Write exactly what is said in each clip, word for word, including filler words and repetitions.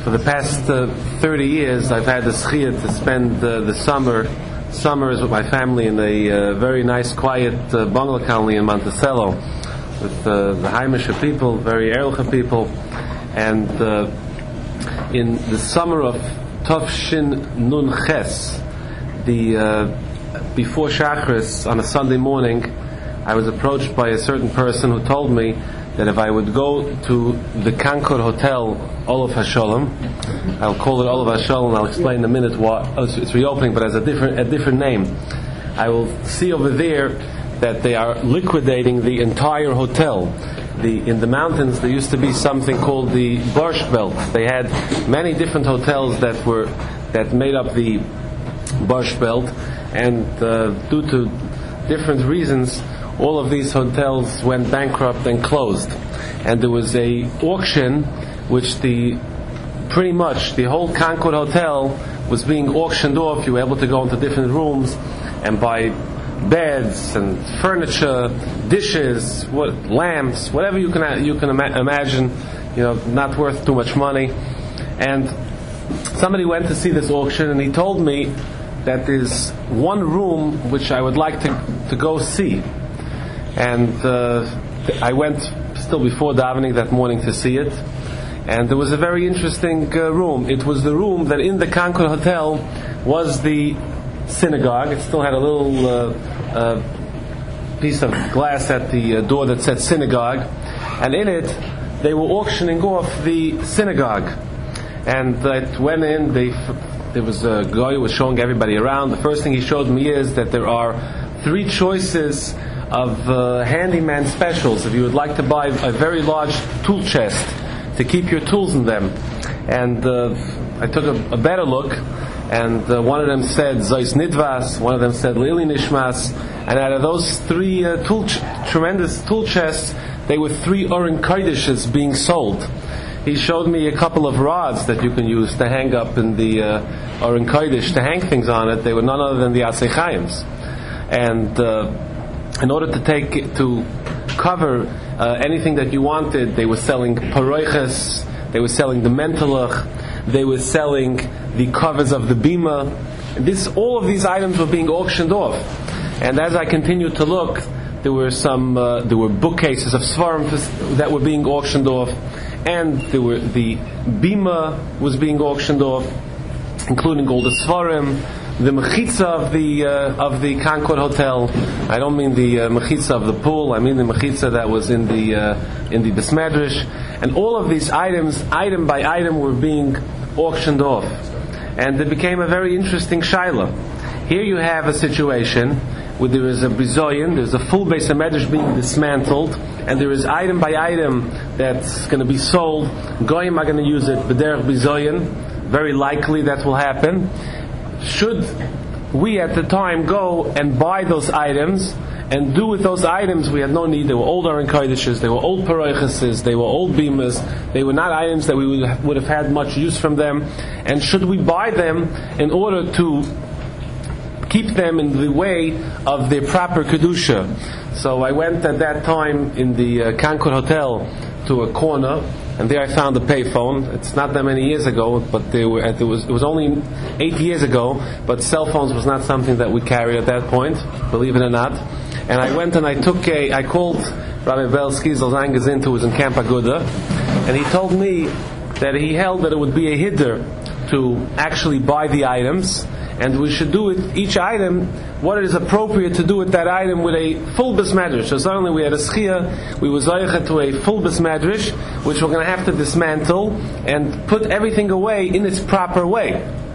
For the past uh, thirty years, I've had the schiyah to spend uh, the summer summers with my family in a uh, very nice, quiet uh, bungalow colony in Monticello with uh, the Heimische people, very Erliche people. And uh, in the summer of Tafshin Nun Ches, the uh, before Shachris on a Sunday morning, I was approached by a certain person who told me that if I would go to the Concord Hotel, Olav HaSholem, I'll call it Olav HaSholem, I'll explain in a minute why oh, it's reopening, but as a different a different name. I will see over there that they are liquidating the entire hotel. The in the mountains there used to be something called the Borscht Belt. They had many different hotels that were that made up the Borscht Belt, and uh, due to different reasons, all of these hotels went bankrupt and closed. And there was a auction which the pretty much the whole Concord Hotel was being auctioned off. You were able to go into different rooms and buy beds and furniture, dishes, what, lamps, whatever you can you can ima- imagine, you know, not worth too much money. And somebody went to see this auction, and he told me that there's one room which I would like to to go see. And uh, I went still before davening that morning to see it, and there was a very interesting uh, room. It was the room that in the Concord Hotel was the synagogue. It still had a little uh, uh, piece of glass at the uh, door that said synagogue, and in it they were auctioning off the synagogue. And I went in. They, there was a guy who was showing everybody around. The first thing he showed me is that there are three choices of uh, handyman specials if you would like to buy a very large tool chest to keep your tools in them. And uh, I took a, a better look, and uh, one of them said Zeus Nidvas, one of them said Lili Nishmas, and out of those three uh, tool ch- tremendous tool chests, there were three Oren Kodesh being sold. He showed me a couple of rods that you can use to hang up in the uh, Oren Kodesh, to hang things on it. They were none other than the Atzei Chaims. And uh, in order to take to cover uh, anything that you wanted, they were selling paroiches, they were selling the mentalach, they were selling the covers of the bima. This, all of these items were being auctioned off. And as I continued to look, there were some, uh, there were bookcases of svarim that were being auctioned off, and there were the bima was being auctioned off, including all the svarim. The mechitza of the uh, of the Concord Hotel. I don't mean the uh, mechitza of the pool. I mean the mechitza that was in the uh, in the Besmedrish. And all of these items, item by item, were being auctioned off, and it became a very interesting shaila. Here you have a situation where there is a bizoyin, there's a full Beis HaMedrash being dismantled, and there is item by item that's going to be sold. Goyim are going to use it b'derech bizoyin. Very likely that will happen. Should we at the time go and buy those items and do with those items? We had no need. They were old Aron Kodesh, they were old Paroiches, they were old Bimas, they were not items that we would, would have had much use from them. And should we buy them in order to keep them in the way of their proper Kedusha? So I went at that time in the uh, Concord Hotel to a corner, and there I found a payphone. It's not that many years ago, but they were, it was it was only eight years ago, but cell phones was not something that we carried at that point, believe it or not. And I went and I took a, I called Rabbi Belsky Zalzangazint, who was in Camp Aguda, and he told me that he held that it would be a hiddur to actually buy the items, and we should do with each item what it is appropriate to do with that item with a full Besmedrish. So suddenly we had a schia, we were zoyechet to a full Besmedrish, which we're going to have to dismantle and put everything away in its proper way.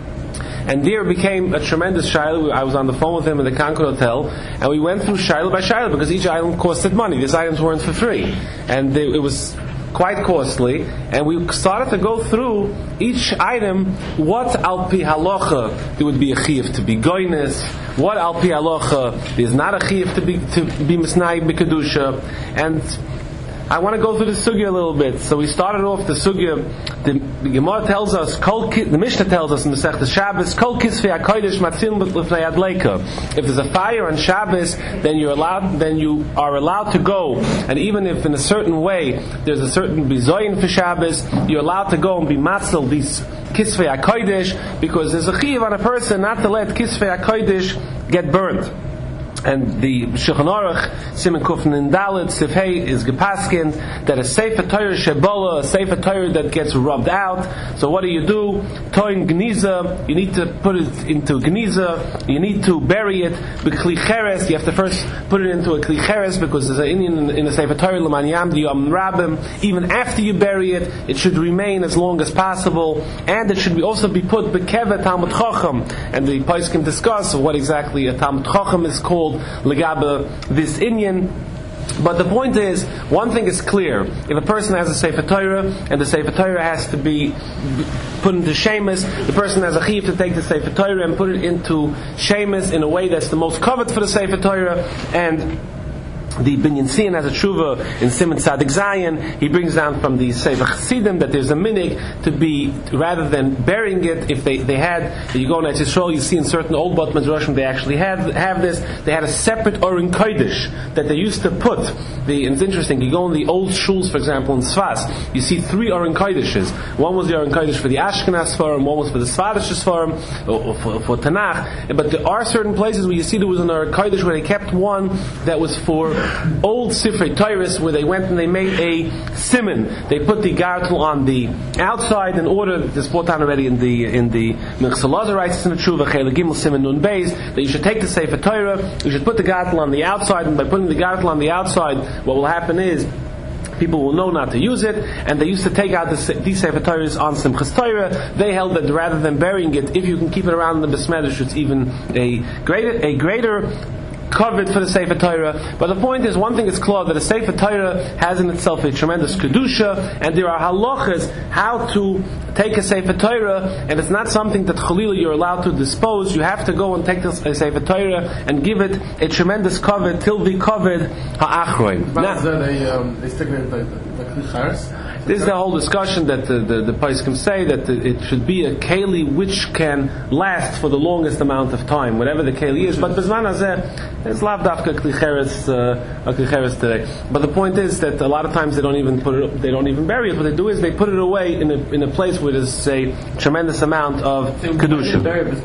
And there became a tremendous shayla. I was on the phone with him in the Concord Hotel, and we went through shayla by shayla, because each item costed money. These items weren't for free, and they, it was quite costly, and we started to go through each item. What al pi halacha there would be a chiyuv to be goynes, what al pi halacha there's not a chiyuv to be to be misnayig b'kedusha, and I want to go through the sugya a little bit. So we started off the sugya. The, the Gemara tells us, Kol, the Mishnah tells us in Masechtas Shabbos, Kol kisvei hakodesh matzilin b'lefnei adleika. If there's a fire on Shabbos, then you're allowed, then you are allowed to go. And even if in a certain way there's a certain bizoyin for Shabbos, you're allowed to go and be matzil these kisvei hakodesh, because there's a chiyuv on a person not to let kisvei hakodesh get burnt. And the Shulchan Aruch, Siman Kufnin Dalet, Sifhei, is gepaskin that a Sefer Torah shebola, a Sefer Torah that gets rubbed out. So what do you do? Toin Gniza, you need to put it into Gniza, you need to bury it with Kli Cheres, you have to first put it into a Kli Cheres, because there's an Indian in a Sefer Torah, L'man Yamdi Yom Rabim, even after you bury it, it should remain as long as possible, and it should be also be put Bekevet Talmud Chacham, and the Poskim discuss what exactly a Talmud Chacham is called, Legaba this Indian. But the point is, one thing is clear: if a person has a Sefer Torah and the Sefer Torah has to be put into Shemus, the person has a chiyuv to take the Sefer Torah and put it into Shemus in a way that's the most covered for the Sefer Torah. And the Binyan Sian has a tshuva in Siman Tzadik Zayin. He brings down from the Sefer Chassidim that there's a minig to be, rather than burying it, if they, they had, you go in Eretz Yisrael, you see in certain old Bat Midrashim they actually have have this. They had a separate Oren Kodesh that they used to put. The, and it's interesting, you go in the old shuls, for example, in Sfas, you see three Oren Kodeshes. One was the Oren Kodesh for the Ashkenaz Sfarim, one was for the Sfadish Sfarim, or, or for, for Tanakh. But there are certain places where you see there was an Oren Kodesh where they kept one that was for old Sifrei Tyrus, where they went and they made a simon. They put the gartel on the outside in order, this brought down already in the in the Mechsalazar writes in the Tshuva Chele Gimel Simon Nun Beis, that you should take the Sefer Torah, you should put the gartel on the outside, and by putting the gartel on the outside, what will happen is people will know not to use it. And they used to take out the, these Sefer Torahs on Simchas Torah. They held that rather than burying it, if you can keep it around in the Besmedrash, it's even a greater a greater covered for the Sefer Torah. But the point is, one thing is clear, that a Sefer Torah has in itself a tremendous kedusha, and there are halachas how to take a Sefer Torah, and it's not something that chalila you're allowed to dispose. You have to go and take the Sefer Torah and give it a tremendous cover till the covered ha'achroin. Now, this is the whole discussion that the, the, the Poskim say that the, it should be a keli which can last for the longest amount of time, whatever the keli is. But Bezman Hazeh, it's lav dafka Kli Cheres today. But the point is that a lot of times they don't even put it, they don't even bury it. What they do is they put it away in a in a place where there's a tremendous amount of kedusha.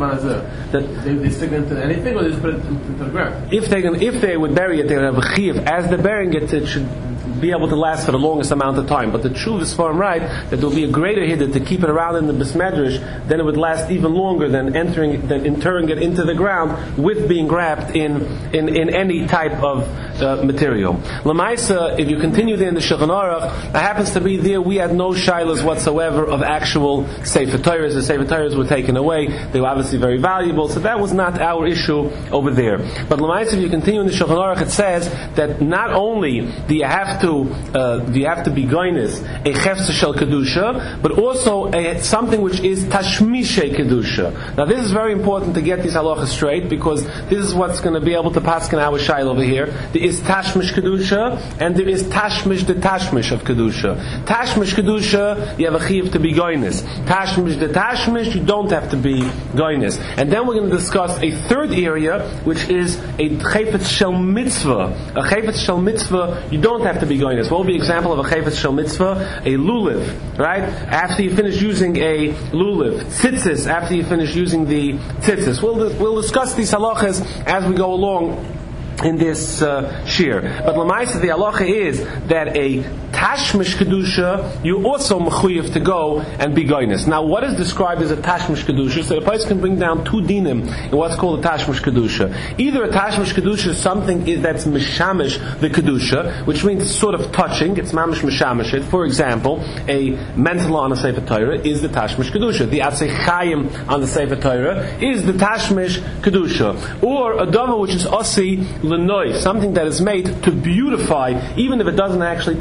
That they, they stick it into anything, or they just put it into the ground. If they can, if they would bury it, they would have a chiyuv. As they're burying it, it should be able to last for the longest amount of time. But the truth is for him right that there will be a greater hiddah to keep it around in the Besmedrash, then it would last even longer than entering, than interring it into the ground with being wrapped in in, in any type of uh, material. Lamaisa, if you continue there in the Shulchan Aruch, it happens to be there we had no shilas whatsoever of actual Sefer Torahs. The Sefer Torahs were taken away. They were obviously very valuable, so that was not our issue over there. But Lamaisa, if you continue in the Shulchan Aruch, it says that not only do you have to uh, do you have to be goyness a chefsa shel kedusha, but also a, something which is tashmishe kedusha. Now this is very important to get these halachas straight, because this is what's going to be able to pass in our shail over here. There is tashmish kedusha, and there is tashmish the tashmish of kedusha. Tashmish kedusha, you have a chiyuv to be goyness. Tashmish the tashmish, you don't have to be goyness. And then we're going to discuss a third area, which is a chayfetz shel mitzvah. A chayfetz shel mitzvah, you don't have to be goyness. What would be an example of a chayfetz shel mitzvah? A lulav, right? After you finish using a lulav, tzitzis, after you finish using the tzitzis. We'll we'll discuss these halachas as we go along in this uh, shir. But l'maisa, the halacha is that a tashmish kedusha, you also mechuyev to go and be goyness. Now, what is described as a tashmish kedusha? So the place can bring down two dinim in what's called a tashmish kedusha. Either a tashmish kedusha is something that's mishamish the kedusha, which means sort of touching. It's mamish mishamish it. For example, a mental on a Sefer Torah is the tashmish kedusha. The atzei chayim on the Sefer Torah is the tashmish kedusha. Or a davar which is osi l'noif, something that is made to beautify, even if it doesn't actually touch it. But if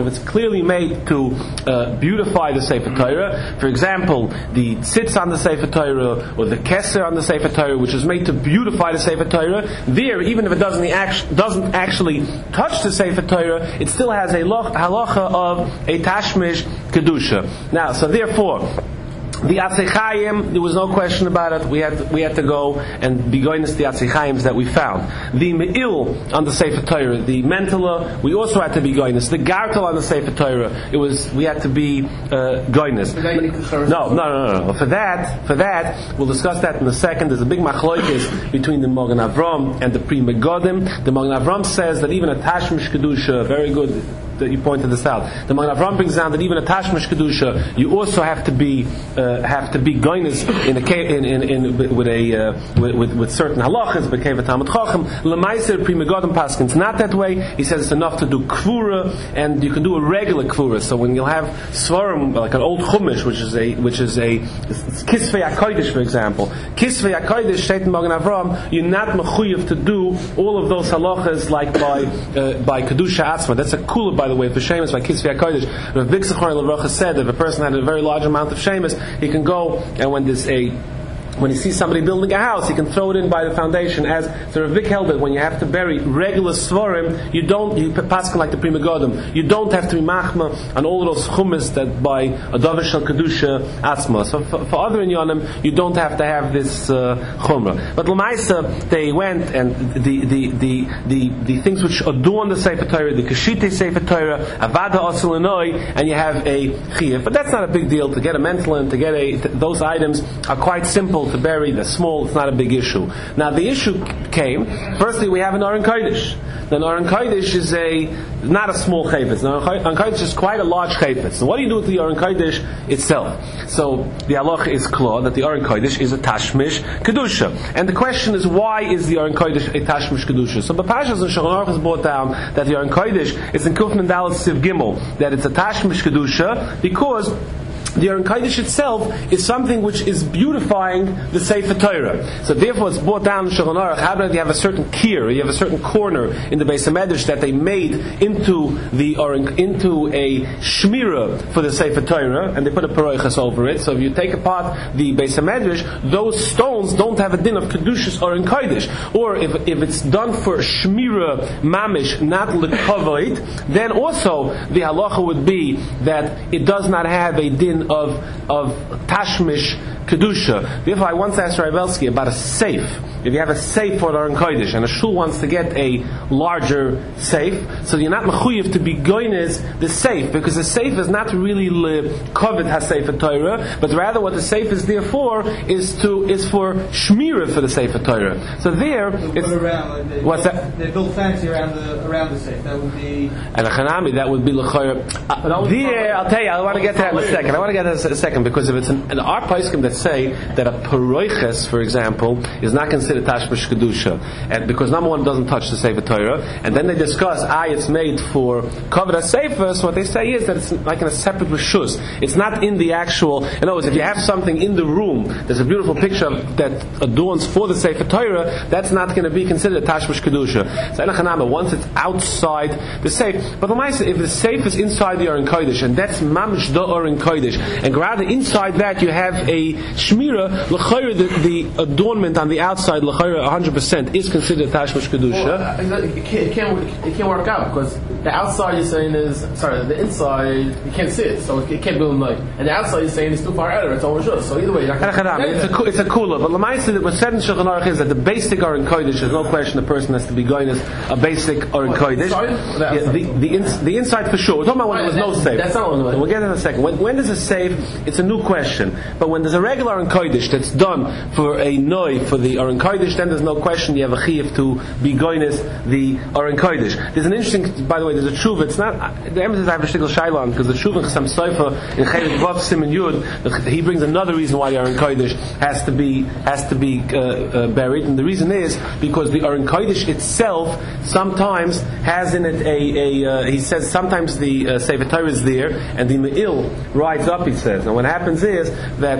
if it's clearly made to uh, beautify the Sefer Torah, for example, the tzitz on the Sefer Torah or the keser on the Sefer Torah, which is made to beautify the Sefer Torah, there, even if it doesn't, act, doesn't actually touch the Sefer Torah, it still has a halacha of a tashmish kedusha. Now, so therefore, the Atzei Chaim, there was no question about it. We had to, we had to go and be going to the Atzei Chaims that we found. The Me'il on the Sefer Torah, the Mentala, we also had to be going to. The Gartel on the Sefer Torah, it was we had to be uh, going to. No, no, no, no, no. For that, for that, we'll discuss that in a second. There's a big machlokes between the Magen Avram and the Pri Megadim. The Magen Avram says that even a Tashmish Kedusha, very good that you pointed this out. The Magen Avram brings down that even a Tashmish Kedusha, you also have to be uh, have to be goyness in a in in, in with a uh, with, with, with certain halachas, but kevat Talmud Chacham. Lemaiser Pri Megadim Paskins not that way. He says it's enough to do kvura, and you can do a regular kvura. So when you'll have svarim like an old chumash, which is a which is a kisvei hakodesh, for example, kisvei hakodesh, state in Magen Avram, you're not mechuyev to do all of those halachas like by uh, by kedusha atzma. That's a kula, by the way, for shemus by kisvei hakodesh. Rav Big Zechor Levracha said that if a person had a very large amount of shemus, he can go and when there's a when he sees somebody building a house, he can throw it in by the foundation. As the Rav Vic held it, when you have to bury regular svarim, you don't, you paskin like the Pri Megadim, you don't have to be machma on all of those chumas that by a davar shel kedusha atzma. So for, for other inyanim, you don't have to have this uh, chumrah. But l'maisa, they went and the the the the, the things which adorn the Sefer Torah, the kashite Sefer Torah, avada oselenoi, and you have a chiyuv. But that's not a big deal. To get a mentalin, to get a th- those items are quite simple to bury. They're small, it's not a big issue. Now the issue came, firstly we have an Aron Kodesh. The Aron Kodesh is a not a small chayfetz. The Aron Kodesh is quite a large chayfetz. So what do you do with the Aron Kodesh itself? So the halacha is clear that the Aron Kodesh is a tashmish kedusha. And the question is, why is the Aron Kodesh a tashmish kedusha? So the Parashas and Shulchan Aruch has brought down that the Aron Kodesh is in Kufman Dalet Siv Gimel, that it's a tashmish kedusha because the Aron Kodesh itself is something which is beautifying the Sefer Torah. So therefore it's brought down in Shulchan Aruch. How about you have a certain kier, you have a certain corner in the Beis HaMedrash that they made into the or into a shmira for the Sefer Torah, and they put a paroichas over it. So if you take apart the Beis HaMedrash, those stones don't have a din of kedushas or Aron Kodesh. Or if if it's done for shmira mamish, not lekavoid, then also the halacha would be that it does not have a din of of tashmish kedusha. Therefore, I once asked Rav Belsky about a safe. If you have a safe for the Aron Kodesh, and a shul wants to get a larger safe, so you're not mechuyev to be goynes the safe, because the safe is not really kovet hasefer Torah, but rather what the safe is there for is to is for shmira for the sefer Torah. So there, it's around, like what's that? They built fancy around the around the safe. That would be and a chanami. That would be l'chayr. Uh, there, I'll tell you. I want to get to that in a second. I want to get to that in a second because if it's an, an our poskim that say that a paroiches, for example, is not considered tashmish kedusha, and because number one, it doesn't touch the Sefer Torah, and then they discuss, ah, it's made for kavod hasefer. So what they say is that it's like in a separate reshus. It's not in the actual. In other words, if you have something in the room, there's a beautiful picture that adorns for the Sefer Torah, that's not going to be considered a tashmish kedusha. So enachanama, once it's outside the safe, but if the safe is inside the Aron Kodesh, and that's mamish the Aron Kodesh, and rather inside that you have a shmira, l'chayr, the, the adornment on the outside, l'chayr, one hundred percent is considered tashmish kedusha. Well, it, can't, it, can't, it can't work out because the outside you're saying is sorry, the inside you can't see it, so it can't build like, and the outside you're saying is too far out of it, it's almost just. So either way, you're not gonna it's a it's a cooler. But l'maisa that was said in Shulchan Aruch is that the basic Aron Kodesh, there's no question the person has to be going as a basic Aron Kodesh. Yeah, the the, ins, the inside for sure. We're talking about when there was no safe. That's not what we'll get in a second. When, when there's a safe, it's a new question. But when there's a regular Aron Kodesh that's done for a noi for the Aron Kodesh, then there's no question you have a chiyuv to be going as the Aron Kodesh. There's an interesting, by the way, there's a tshuva. It's not the emphasis I have a shtickle shailon because the tshuva in Chassam Sofer in Chelik Vav Siman Yud, he brings another reason why the Aron Kodesh has to be has to be uh, uh, buried, and the reason is because the Aron Kodesh itself sometimes has in it a, a uh, he says sometimes the uh, Sefer Torah is there and the Me'il rides up. He says. Now what happens is that as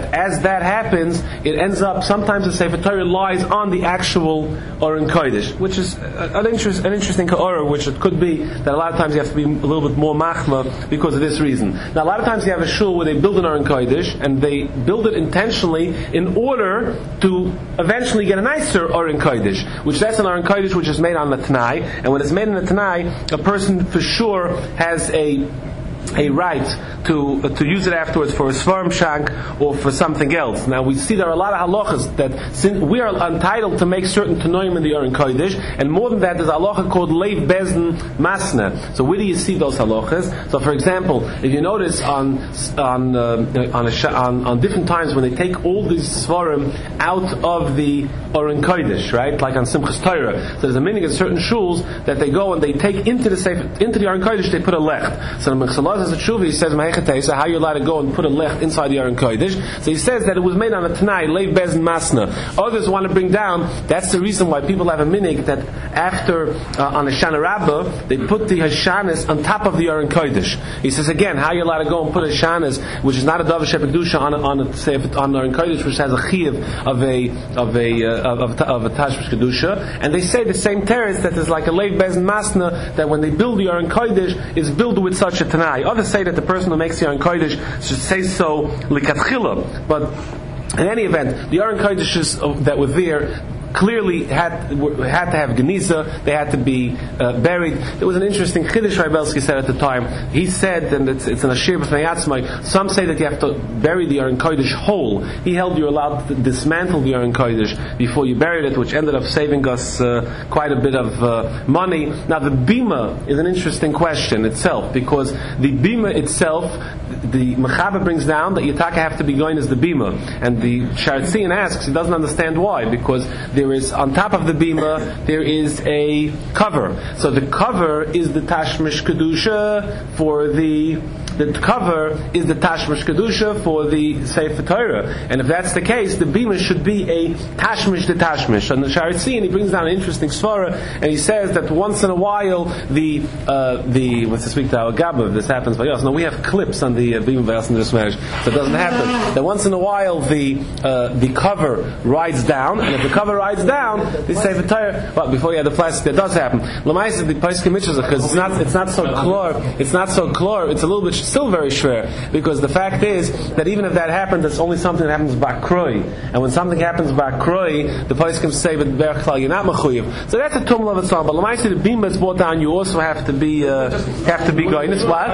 that happens, it ends up, sometimes the Sefer Torah lies on the actual Aron Kodesh, which is an, interest, an interesting Ka'ora, which it could be that a lot of times you have to be a little bit more machma because of this reason. Now, a lot of times you have a shul where they build an Aron Kodesh, and they build it intentionally in order to eventually get a nicer Aron Kodesh, which that's an Aron Kodesh which is made on the Tanai, and when it's made on the Tanai, a person for sure has a a right to uh, to use it afterwards for a svarim shank or for something else. Now we see there are a lot of halachas that since we are entitled to make certain tanoim in the Aron Kodesh, and more than that, there's a halacha called leiv bezin masna. So where do you see those halachas? So for example, if you notice on on uh, on, a sh- on on different times when they take all these svarim out of the Aron Kodesh, right? Like on Simchas Torah, so there's a meaning at certain shuls that they go and they take into the safe, into the Aron Kodesh, they put a lech. So the Mechsalaz has a tshuva, he says so how you're allowed to go and put a lech inside the Aron Kodesh. So he says that it was made on a Tanai, leiv bezin masna. Others want to bring down, that's the reason why people have a minig that after uh, on a Shana Rabbah they put the Hashanis on top of the Aron Kodesh. He says again, how you're allowed to go and put a Hashanis, which is not a Davar Shepekdusha, on a, on a say on the Aron Kodesh, which has a chiyuv of a of a uh, of, of a Tashmish Kedusha, and they say the same teretz that is like a leiv bezin masna, that when they build the Aron Kodesh is built with such a Tanai. Others say that the person who makes the Aron Kodesh should say so likatchila, but in any event, the Aron Kodeshes that were there clearly had had to have Geniza, they had to be uh, buried. There was an interesting Chiddush Raibelski said at the time. He said, and it's, it's an Ashir B'fnei Atzmai, some say that you have to bury the Aron Kodesh whole. He held you're allowed to dismantle the Aron Kodesh before you buried it, which ended up saving us uh, quite a bit of uh, money. Now the Bima is an interesting question itself, because the Bima itself, the Mechaber brings down that Yitaka have to be going as the Bima, and the Sharetzian asks, he doesn't understand why, because there is, on top of the Bima, there is a cover. So the cover is the Tashmish Kedusha for the the cover is the Tashmish Kedusha for the Sefer Torah. And if that's the case, the Bima should be a Tashmish the Tashmish. And the Sharetzian, he brings down an interesting svara, and he says that once in a while, the, uh, the what's this week, the Agabav, this happens by us. Now we have clips on the uh, Bima Vayas in this marriage, so it doesn't happen. That once in a while, the uh, the cover rides down, and if the cover rides down, the Sefer Torah, well, before you had the plastic, that does happen. Lamaisa, the Paiskim Mitzvah, because it's not, it's not so clear, it's not so clear, it's a little bit still very schwer, because the fact is that even if that happens, it's only something that happens by kroi, and when something happens by kroi, the Paiskim say that berklal you're not mechuyev. So that's a tumul of its own. But lamaisa, the beam that's brought down, you also have to be uh, have to be going. It's what?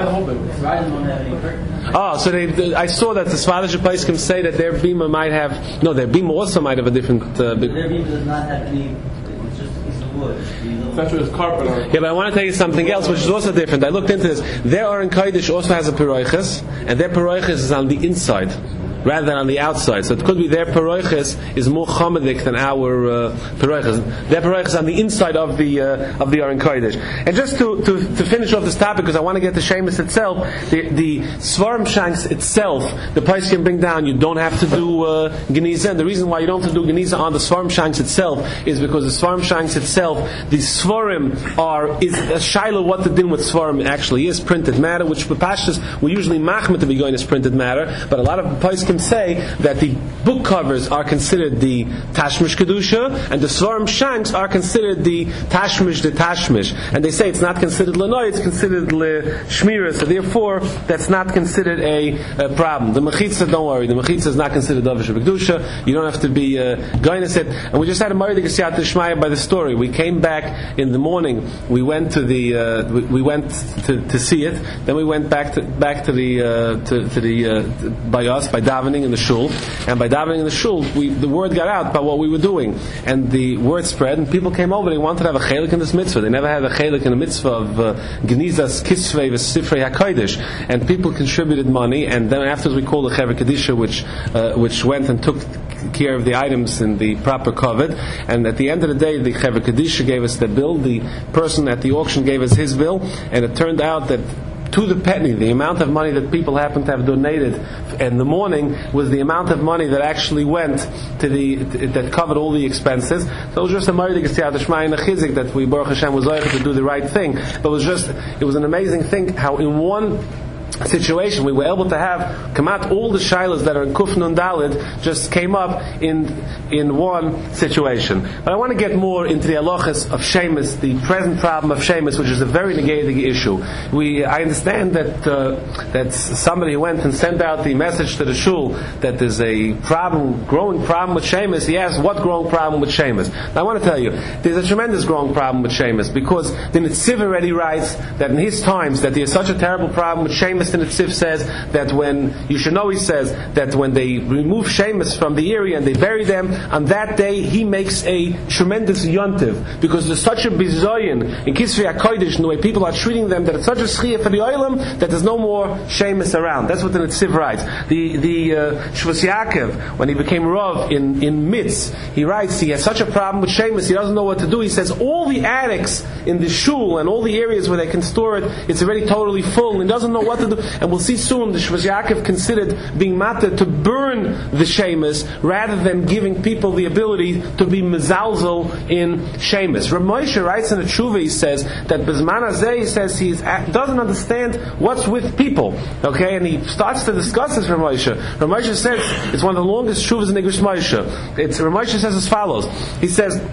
Oh, so they, the, I saw that the Svadish Paiskim say that their bima might have no, their bima also might have a different. Uh, their bima does not have any. It's just a piece of wood. Yeah, but I want to tell you something else, which is also different. I looked into this. Their Aron Kodesh also has a peroiches, and their peroiches is on the inside rather than on the outside. So it could be their peroiches is more chamadik than our uh, peroiches. Their peroiches on the inside of the uh, of the Aron Kodesh. And just to, to to finish off this topic, because I want to get to Shemus itself, the the Svarim Shanks itself, the price can bring down. You don't have to do uh, Geniza, and the reason why you don't have to do Geniza on the Svarim Shanks itself is because the Svarim Shanks itself, the Svarim are is a shaila what the din with Svarim actually is, printed matter, which Pashtas we usually machmet to be going as printed matter, but a lot of Paiskim say that the book covers are considered the Tashmish Kedusha, and the Svarim Shanks are considered the Tashmish the Tashmish, and they say it's not considered Lanoi, it's considered Le Shmira, so therefore that's not considered a, a problem. The Mechitza, don't worry, the Mechitza is not considered Davar Shebekdusha, you don't have to be uh, going to sit. And we just had a Maridik Siyat Shmaya by the story. We came back in the morning, we went to the uh, we, we went to, to see it, then we went back to back to the uh, to, to the uh, by us by davening in the shul, and by davening in the shul, we, the word got out about what we were doing, and the word spread, and people came over. They wanted to have a chelik in this mitzvah. They never had a chelik in a mitzvah of uh, Genizas Kisvei v'Sifrei HaKodesh, and people contributed money, and then afterwards we called the Chever Kedisha, which uh, which went and took care of the items in the proper covet, and at the end of the day, the Chever Kedisha gave us the bill. The person at the auction gave us his bill, and it turned out that to the penny, the amount of money that people happened to have donated in the morning was the amount of money that actually went to the that covered all the expenses. So it was just a Maridik Siyat Shmai and a Chizik that we Baruch Hashem was able to do the right thing. But it was just it was an amazing thing how in one situation. We were able to have come out all the shilas that are in Kuf Nun Dalid just came up in in one situation. But I want to get more into the halachas of shemus, the present problem of shemus, which is a very negating issue. We I understand that uh, that somebody went and sent out the message to the shul that there's a problem, growing problem with shemus. He asked, what growing problem with shemus? Now I want to tell you, there's a tremendous growing problem with shemus, because the Netziv already writes that in his times that there's such a terrible problem with shemus. The Netziv says that when, you should know, he says that when they remove shemus from the area and they bury them, on that day he makes a tremendous yontiv, because there's such a bizoyin in Kisvei HaKodesh, and the way people are treating them, that it's such a schiyah for the oilam that there's no more shemus around. That's what the Netziv writes. The the uh, Shvus Yaakov, when he became Rav in in Mitz, he writes he has such a problem with shemus, he doesn't know what to do. He says all the attics in the shul and all the areas where they can store it, it's already totally full, and he doesn't know what to do. And we'll see soon the Shvus Yaakov considered being matter to burn the shemus rather than giving people the ability to be mezalzel in shemus. Rav Moshe writes in a tshuva, he says that Bezman Hazeh, he says he doesn't understand what's with people. Okay, and he starts to discuss this. Rav Moshe. Rav Moshe says it's one of the longest tshuvas in English Moshe. It's Rav Moshe says as follows. He says,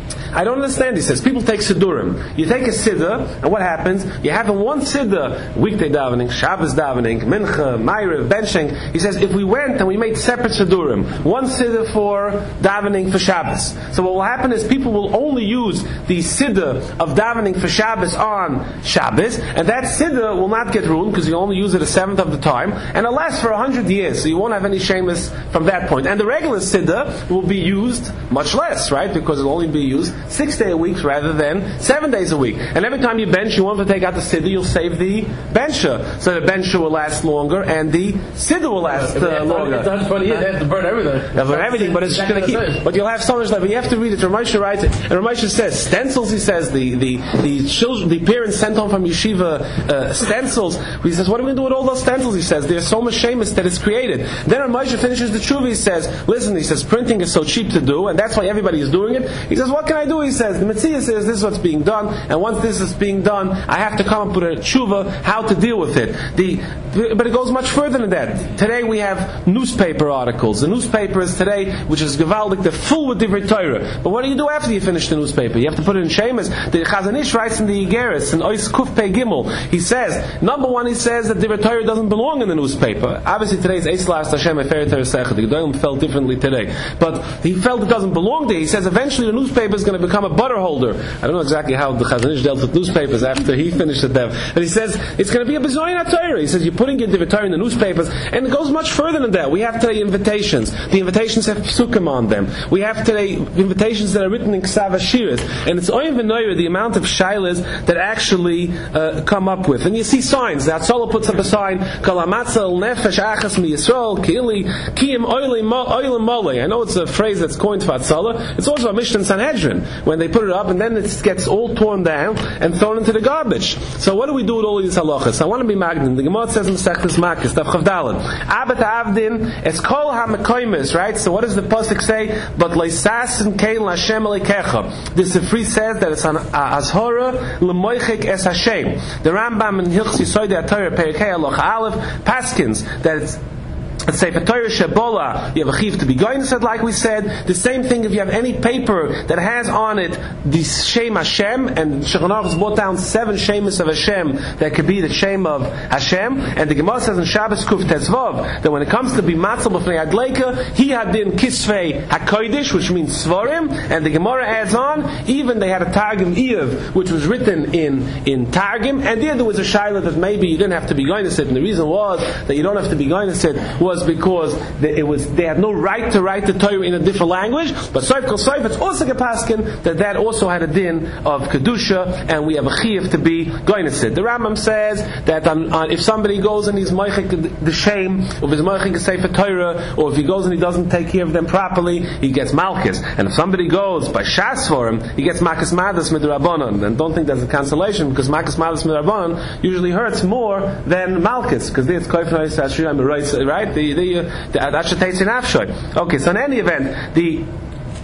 I don't understand, he says. People take Siddurim. You take a Siddur, and what happens? You have in one Siddur, weekday davening, Shabbos davening, Mincha, Ma'ariv, Benching. He says, if we went and we made separate Siddurim, one Siddur for davening for Shabbos. So what will happen is people will only use the Siddur of davening for Shabbos on Shabbos, and that Siddur will not get ruined, because you only use it a seventh of the time, and it'll last for a hundred years, so you won't have any shemus from that point. And the regular Siddur will be used much less, right? Because it'll only be used six day a week rather than seven days a week. And every time you bench, you want to take out the siddur, you'll save the bencher. So the bencher will last longer and the siddur will last uh, longer. It's not twenty years, they have to burn everything. They'll burn everything, but it's going to keep. But you'll have so much left. But you have to read it. Ramosha writes it. And Ramosha says, stencils, he says, the, the, the children, the parents sent home from yeshiva uh, stencils. He says, what are we going to do with all those stencils? He says, there's so much shemus that is created. Then Ramosha finishes the tshuva, he says, listen, he says, printing is so cheap to do, and that's why everybody is doing it. He says, what can I do? He says, the Metziah says this is what's being done, and once this is being done, I have to come up with a tshuva how to deal with it. The, but it goes much further than that. Today we have newspaper articles. The newspapers today, which is gewaldig, they're full with divrei Torah. But what do you do after you finish the newspaper? You have to put it in shemus. The Chazon Ish writes in the Igeres, in Ois Kuf Pei Gimel, he says, number one, he says that divrei Torah doesn't belong in the newspaper. Obviously today is Eis La'as Hashem Efer Torah Sechet. The Gedolim felt differently today. But he felt it doesn't belong there. He says eventually the newspaper is going to become a butter holder. I don't know exactly how the Chazon Ish dealt with newspapers after he finished with them. But he says it's going to be a Bezoyin HaTorah. He says you're putting your divrei Torah in the newspapers, and it goes much further than that. We have today invitations. The invitations have psukim on them. We have today invitations that are written in Ksav Hashiras, and it's oyin v'noyer the amount of shilas that actually uh, come up with. And you see signs. The Hatzalah puts up a sign, Kol hamatzal nefesh achas mi Yisrael ki'ili ki'im oilim molei. I know it's a phrase that's coined for Hatzalah. It's also a Mishnah Sanhedrin when they put it up, and then it gets all torn down and thrown into the garbage. So what do we do with all these halachas? I want to be magnin. The Gemara says in Masechtas Makos, Daf Chav Daled, Abet Avdin es kol ha-mekoymes, right? So what does the pasuk say? But leisasin kein l'Hashem elikecha. The Sifri says that it's an azhora l'moichik es Hashem. The Rambam in Hilchos Yesodei HaTorah Perikei Halacha Aleph paskins that it's Let's say for Torah Shebola, you have a chiv to be going, said like we said. The same thing if you have any paper that has on it the Shem Hashem, and Shulchan Aruch has brought down seven Shemus of Hashem that could be the Shem of Hashem. And the Gemara says in Shabbos Kuf Tetzvav that when it comes to be matzal b'fnei Adleika, he had in Kisvei HaKodesh, which means Svarim, and the Gemara adds on, even they had a Targum Eiv, which was written in in Targum, and there there was a shaila that maybe you didn't have to be going to sit, and the reason was that you don't have to be going to sit was because it was they had no right to write the Torah in a different language. But Soif Kol Soif, it's also gepaskin that that also had a din of kedusha, and we have a chiyuv to be going to sit. The Rambam says that on, on, if somebody goes and he's moichik the shame, or if he's moichik a sefer Torah, or if he goes and he doesn't take care of them properly, he gets malchus. And if somebody goes by shas for him, he gets makas madas midrabanan. And don't think that's a cancellation, because makas madas midrabanan usually hurts more than malchus, because it's koifnais ashriam right. The, the, that should taste in Afshoy. Okay, so in any event, the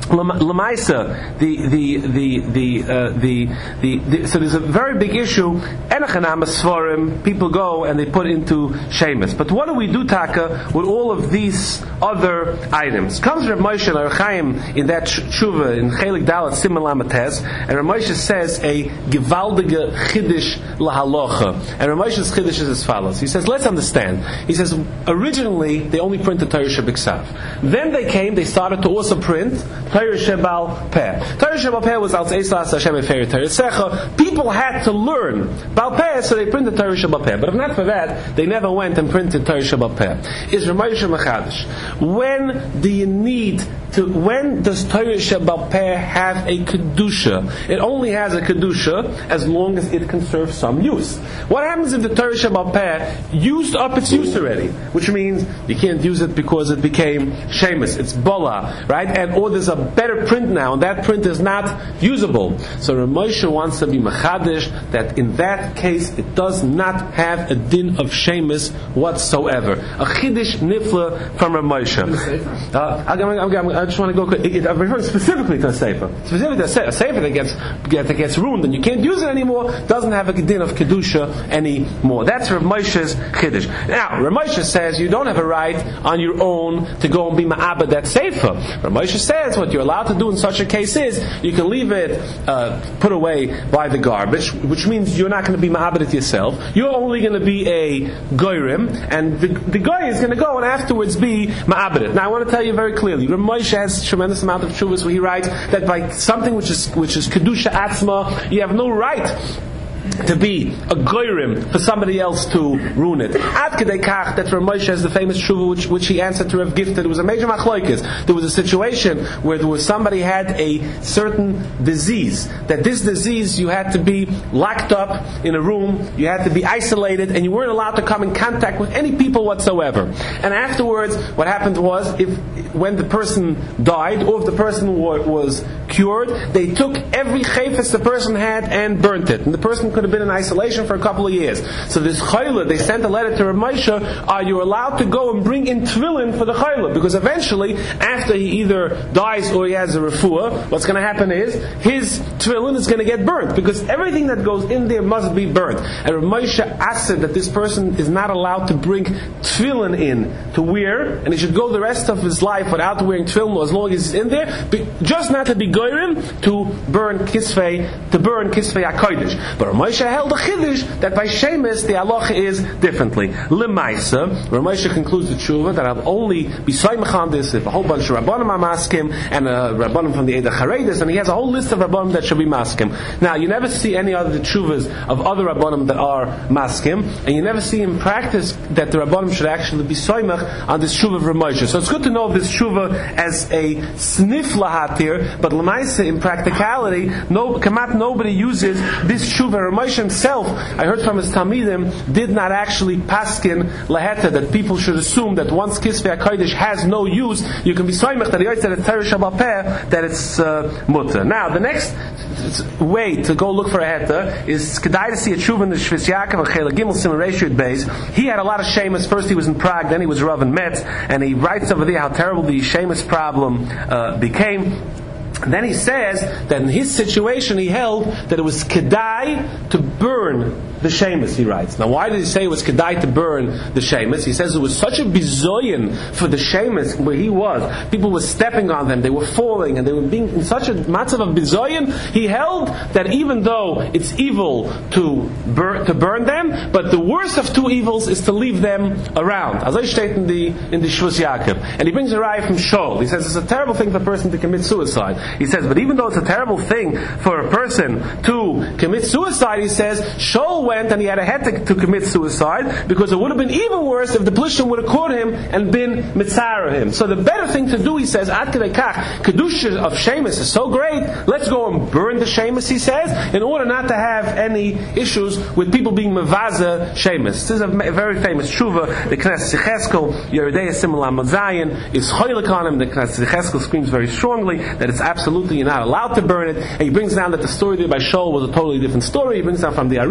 Lamaisa, the the the the, uh, the the the so there's a very big issue. Enochanam Sforim, people go and they put into Shemus. But what do we do, Taka, with all of these other items? Comes Rav Moshe and Rav Chaim in that tshuva in Chelik Dalet Siman Lamates, and Rav Moshe says a gewaldige chiddush lahalocha. And Rav Moshe's chiddush is as follows. He says, let's understand. He says originally they only printed Torah Shebiksav. Then they came, they started to also print Torah Shebal Peh. Torah Shebal Peh was Al Tzeilas Hashem Efer Torah Secha. People had to learn Bal Peh, so they printed Torah Shebal Peh. But if not for that, they never went and printed Torah Shebal Peh. Is Rav Moshe Machadish? When do you need to? When does Torah Shebal Peh have a kedusha? It only has a kedusha as long as it can serve some use. What happens if the Torah Shebal Peh used up its use already? Which means you can't use it because it became shemus. It's bola, right? And or there's a better print now, and that print is not usable. So Rav Moshe wants to be machadish that in that case it does not have a din of shemus whatsoever. A chiddush nifla from Rav Moshe. Uh, I, I, I just want to go. It, I'm referring specifically to a sefer. Specifically to a sefer, a sefer that gets that gets ruined and you can't use it anymore doesn't have a din of kedusha anymore. That's Rav Moshe's chiddush. Now Rav Moshe says you don't have a right on your own to go and be ma'abed that sefer. Rav Moshe says what you're allowed to do in such a case is you can leave it uh, put away by the garbage, which means you're not going to be ma'abed it yourself. You're only going to be a goyrim, and the, the goy is going to go and afterwards be ma'abed it. Now I want to tell you very clearly, Rav Moshe has a tremendous amount of shuvas where he writes that by something which is which is kedusha atzma, you have no right to be a goyrim for somebody else to ruin it. Ad kedei kach that Rav Moshe has the famous tshuva which, which he answered to Rav Gifted. It was a major machlokes. There was a situation where there was somebody had a certain disease. That this disease you had to be locked up in a room, you had to be isolated, and you weren't allowed to come in contact with any people whatsoever. And afterwards, what happened was, if when the person died, or if the person was cured, they took every chayfetz the person had and burnt it. And the person could have been in isolation for a couple of years. So this chayla, they sent a letter to Rav Moshe, are you allowed to go and bring in tefillin for the chayla? Because eventually, after he either dies or he has a refuah, what's going to happen is, his tefillin is going to get burnt, because everything that goes in there must be burnt. And Rav Moshe asked that this person is not allowed to bring tefillin in to wear, and he should go the rest of his life without wearing tefillin as long as he's in there, just not to be goyrim, to burn kisvei, to burn kisvei HaKodesh. But Rav Moshe held a chiddush that by shemus the halacha is differently. Lemaisa, Rav Moshe concludes the tshuva that I'll only be soymach on this if a whole bunch of rabbanim are maskim and a rabbanim from the Eda Charedes, and he has a whole list of rabbanim that should be maskim. Now you never see any other tshuvas of other rabbanim that are maskim, and you never see in practice that the rabbanim should actually be soymach on this tshuva of Rav Moshe. So it's good to know this tshuva as a snif lahatir, but lemaisa in practicality, no, kamat nobody uses this tshuva. Rav Moshe himself, I heard from his Talmidim, did not actually paskin laheta, that people should assume that once kisvei HaKodesh has no use, you can be soymech that it's Torah Shebal Peh, that it's uh, mutter. Now, the next way to go look for a heta is kedai to see a tshuva in the Shvis Yaakov and Chela Gimel Simon Reshut Beis. He had a lot of shemus. First he was in Prague, then he was Rav in Metz, and he writes over there how terrible the shemus problem uh, became. And then he says that in his situation he held that it was kedai to burn the shemus, he writes. Now why did he say it was kedai to burn the shemus? He says it was such a bizoyin for the shemus where he was. People were stepping on them, they were falling, and they were being in such a matzav of bizoyin. He held that even though it's evil to burn, to burn them, but the worst of two evils is to leave them around. As I state in the in the Shvus Yaakov. And he brings a raya from Shol. He says it's a terrible thing for a person to commit suicide. He says, but even though it's a terrible thing for a person to commit suicide, he says, Shol went and he had a head to, to commit suicide, because it would have been even worse if the Plishtim would have caught him and been mitzara him. So the better thing to do, he says, Ad kedei kach, kedusha of shemus is so great, let's go and burn the shemus, he says, in order not to have any issues with people being mevaza shemus. This is a very famous tshuva. The Knesset Yecheskel, Yeridei Simul Amazayin, is choylek on him. The Knesset Yecheskel screams very strongly that it's absolutely you're not allowed to burn it. And he brings down that the story there by Shol was a totally different story. He brings down from the Arizal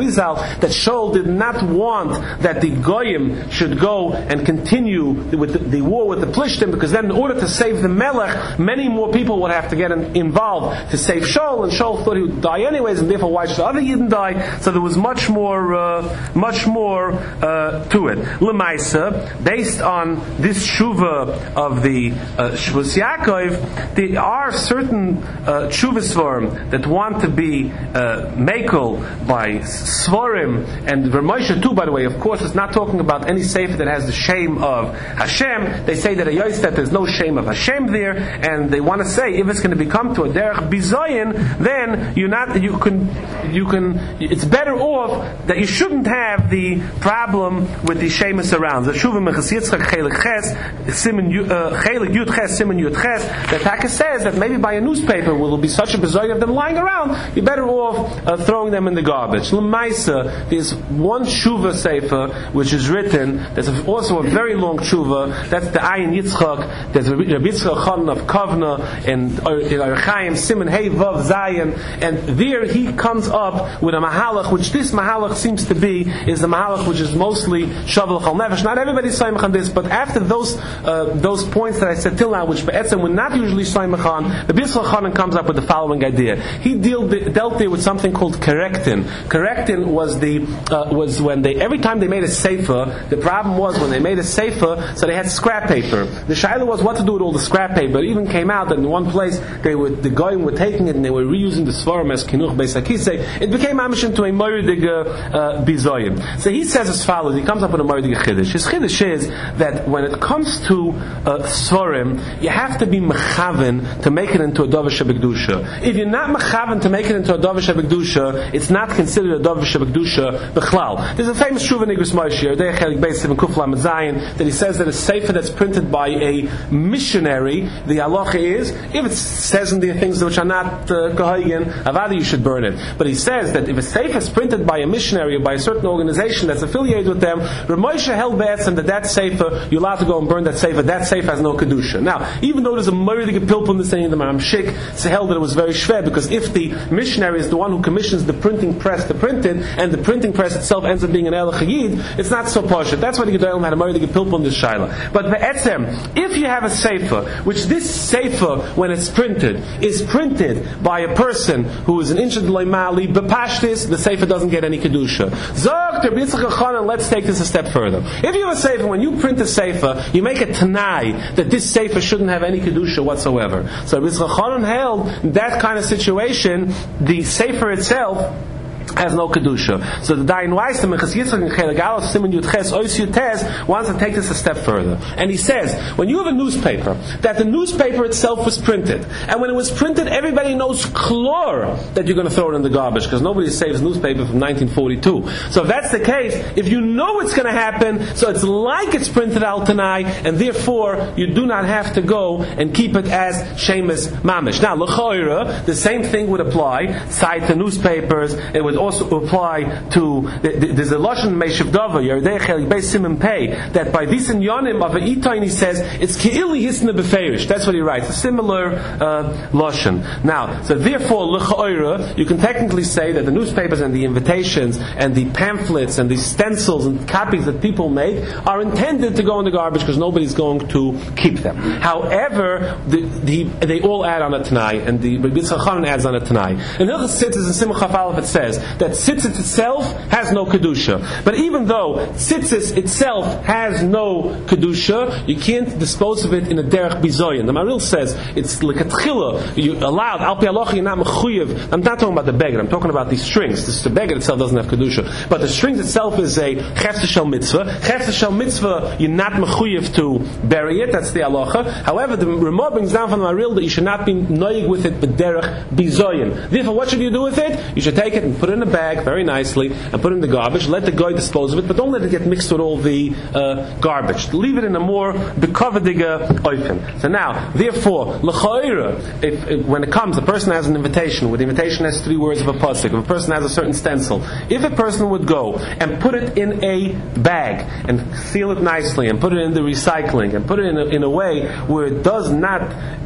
that Shaul did not want that the Goyim should go and continue with the, the war with the Plishtim, because then in order to save the Melech, many more people would have to get in, involved to save Shaul, and Shaul thought he would die anyways, and therefore why should the other Yidden die? So there was much more, uh, much more uh, to it. Lemaisa, based on this Shuvah of the uh, Shvus Yaakov, there are certain uh, Shuvas Svarim that want to be uh, Mekel by Svarim, and Ramosha too, by the way, of course, is not talking about any sefer that has the shame of Hashem. They say that a Yos that there's no shame of Hashem there, and they want to say if it's going to become to a derech bizoyin, then you not you can you can it's better off that you shouldn't have the problem with the shemus around. The Shuvah Mechas Yitzchak Chelik Ches Simon Chelik Yud Ches Simon Yud Ches, that Taka says that maybe by a newspaper will be such a bizoyin of them lying around, you're better off uh, throwing them in the garbage. L'maisa, there's one Shuvah sefer which is written. There's also a very long Shuvah. That's the Ayin Yitzchak. There's a Rabbi Yitzchak Chon of Kovna and in Archaim Simon Hey Vav Zayin, and there he comes up with a mahalach, which this mahalach seems to be is a mahalach which is mostly Shavuot Chol Nefesh. Not everybody's saimach on this, but after those uh, those points that I said till now, which be'etzem we're not usually saimach on, Rabbi Yitzchak Chon comes up with the following idea. He deal, dealt there with something called correctin. Correctin was the uh, was when they every time they made a sefer, the problem was when they made a sefer, so they had scrap paper. The shaila was what to do with all the scrap paper. It even came out that in one place they were the goyim were taking it and they were reusing the svarim as kinuch beis hakisei. It became amish into a moiridig uh, bizoyim. So he says as follows. He comes up with a moiridig chiddush. His chiddush is that when it comes to uh, svarim, you have to be mechaven to make it into a davar shebekdusha. If you're not mechaven to make it into a davar shebekdusha, it's not considered a davar shebekdusha b'chlal. There's a famous shuvah Nigros Moshe Yerdei Chelik Beis Seven Kuf Lamed Zayin that he says that a sefer that's printed by a missionary, the halacha is if it says in there things which are not kahayin, uh, avada you should burn it. But he says that if a sefer is printed by a missionary or by a certain organization that's affiliated with them, Rav Moshe held be'etzem that that sefer you're allowed to go and burn that sefer. That sefer has no kedusha. Now, even though there's a murder pilpul in the saying of the Maram Shik, it's held that it was very shver, because if the missionary is the one who commissions the printing press to print it, and the printing press itself ends up being an El Chayid, it's not so poshut. That's why the Gedolim had a murder pilpul in this shaila. But be'etzem, if you have a sefer, which this sefer, when it's printed, is printed by a person who is an inshad loymali, bepashtis, the sefer doesn't get any kedusha. Zog Rabbi Yitzchak Chanan, let's take this a step further. If you have a sefer, when you print a sefer, you make a tanai that this sefer shouldn't have any kedusha whatsoever. So Rabbi Yitzchak Chanan held in that kind of situation, the sefer itself has no kedusha. So the Dayan Weiss, the Mechas Yitzchak and Chelik Aleph Simon Yud Ches Ois Yud Tes, wants to take this a step further, and he says when you have a newspaper that the newspaper itself was printed, and when it was printed, everybody knows chlor that you're going to throw it in the garbage because nobody saves newspaper from nineteen forty-two. So if that's the case, if you know it's going to happen, so it's like it's printed out tonight, and therefore you do not have to go and keep it as shemus mamish. Now l'choira, the same thing would apply side to newspapers. It would also apply to, there's a Lashon Meishiv Dava, Yerdei Chelik Beis Simon Pei, that by this in Yonim of a Itayin he says, it's Ke'ili Hisna Beferish. That's what he writes, a similar uh, Lashon. Now, so therefore, L'cha'oira, you can technically say that the newspapers and the invitations and the pamphlets and the stencils and copies that people make are intended to go in the garbage because nobody's going to keep them. However, the, the, they all add on a Tanai, and the Rabbi Yitzchak Chanan adds on a Tanai. And Hilchos Tzitzis and Simon Chaf Aleph it says that tzitzis itself has no kedusha. But even though tzitzis itself has no kedusha, you can't dispose of it in a derech bizoyin. The Maril says it's lekatchila. You allowed al pi halacha you're not mechuyev. I'm not talking about the beged. I'm talking about these strings. This, the beged itself doesn't have kedusha, but the strings itself is a chefta shel mitzvah. Chefta shel mitzvah you're not mechuyev to bury it. That's the halacha. However, the Ramah brings down from the Maril that you should not be noyig with it b'derech bizoyin. Therefore, what should you do with it? You should take it and put it in a bag very nicely and put it in the garbage. Let the guy dispose of it, but don't let it get mixed with all the uh, garbage. Leave it in a more bekavadiga oifen. So now, therefore, l'cha'ira, if, if when it comes, a person has an invitation. Where the invitation has three words of a pasuk. If a person has a certain stencil, if a person would go and put it in a bag and seal it nicely and put it in the recycling and put it in a, in a way where it does not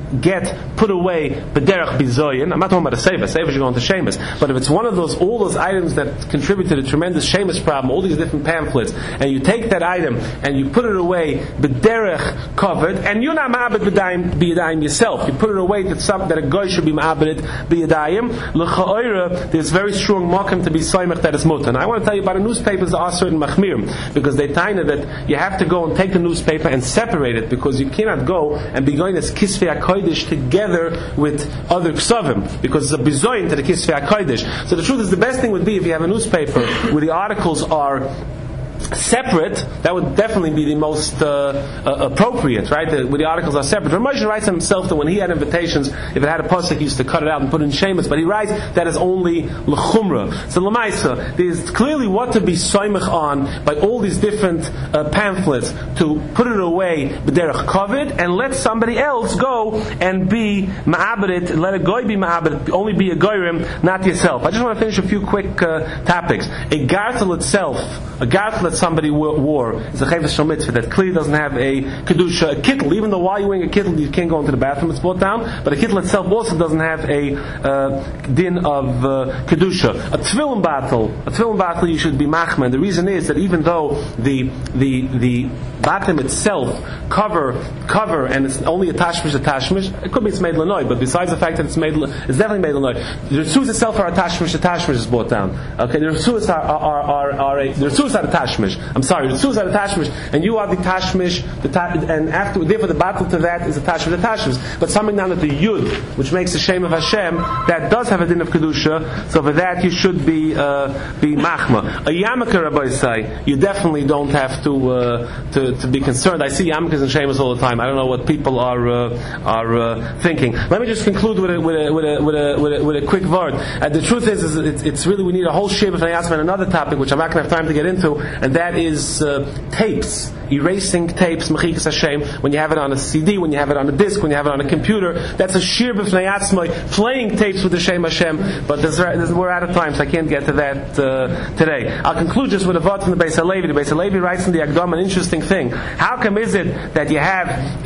get put away b'derech bizoyin. I'm not talking about a seva. Seva should go into shemus. But if it's one of those, all those items that contribute to the tremendous shemus problem, all these different pamphlets, and you take that item and you put it away b'derech covered, and you're not ma'abed b'yadayim yourself. You put it away that some that a guy should be ma'abed b'yadayim. L'cha'oira, there's very strong makom to be soymech that is mutar. And I want to tell you about the newspapers that are certain machmirim, because they tell you that you have to go and take the newspaper and separate it, because you cannot go and be going as kisvei hakodesh together with other ksavim, because it's a bizoyin to the kisvei hakodesh. So the truth is, the best thing would be if you have a newspaper where the articles are separate. That would definitely be the most uh, uh, appropriate, right? The, where the articles are separate. Ramosha writes himself that when he had invitations, if it had a pasuk, he used to cut it out and put it in shemus. But he writes that is only l'chumra. So l'maisa, there's clearly what to be soymech on by all these different uh, pamphlets to put it away b'derech kavod and let somebody else go and be ma'abed, let a goy be ma'abed, only be a goyrim, not yourself. I just want to finish a few quick uh, topics. A gartel itself, a gartel that somebody wore is a chayvus shel mitzvah that clearly doesn't have a kedusha. A kittel, even though while you're wearing a kittel you can't go into the bathroom, it's brought down, but a kittel itself also doesn't have a uh, din of uh, kedusha. A tefillin battle, a tefillin battle you should be machman. The reason is that even though the the the batim itself cover cover and it's only a tashmish, a tashmish, it could be it's made lanoi, but besides the fact that it's made, it's definitely made lanoi. The Ritzus itself are a tashmish, a tashmish is brought down. Okay, the Ritzus are are are, are a the Ritzus are a tashmish. I'm sorry, the Ritzus are a tashmish, and you are the tashmish, the ta- and after therefore the battle to that is a tashmish, the tashmish. But something down at the yud, which makes the shame of Hashem, that does have a din of kedusha. So for that you should be uh, be machma. A yarmulke, Rabbi say, you definitely don't have to uh, to to be concerned. I see yarmulkes and shemus all the time. I don't know what people are uh, are uh, thinking. Let me just conclude with a with a with a with a, with a, with a quick word. Uh, the truth is, is it's, it's really we need a whole shiur b'fnei atzma on another topic, which I'm not going to have time to get into, and that is uh, tapes, erasing tapes, mechikas Hashem. When you have it on a C D, when you have it on a disc, when you have it on a computer, that's a shiur b'fnei atzma, playing tapes with the Shem Hashem. But there's, there's, we're out of time, so I can't get to that uh, today. I'll conclude just with a vod from the Beis HaLevi. The Beis HaLevi writes in the Agdam an interesting thing. How come is it that you have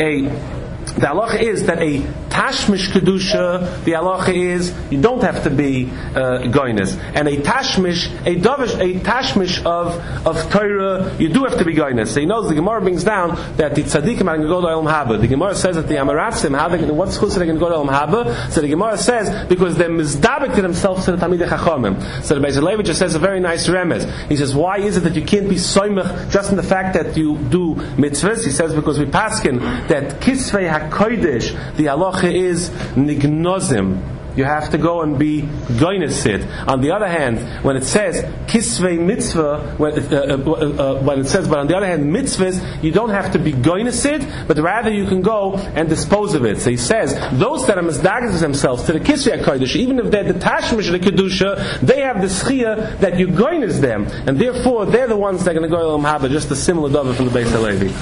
a the halacha is that a tashmish kedusha, the halacha is you don't have to be uh, goyness, and a tashmish, a dovish, a tashmish of of Torah, you do have to be goyness. So he knows the Gemara brings down that the tzaddikim are going to go to Olam Haba. The Gemara says that the Amaratzim, how they going, what's chus they going to go to Olam Haba? So the Gemara says because they're mizdabek to themselves to the Talmidei Chachamim. So the Beis HaLevi just says a very nice remez. He says, why is it that you can't be soymech just in the fact that you do mitzvahs? He says because we paskin that kisvei hakodesh, the halacha is nignozim. You have to go and be goynesid. On the other hand, when it says kisvei mitzvah, when, uh, uh, uh, when it says, but on the other hand, mitzvahs, you don't have to be goynesid, but rather you can go and dispose of it. So he says, those that are misdagas themselves to the kisvei hakodesh, even if they're the tashmish of the kedusha, they have the schia that you goynes them, and therefore they're the ones that are going to go to Olam Haba, just a similar dover from the Beis HaLevi.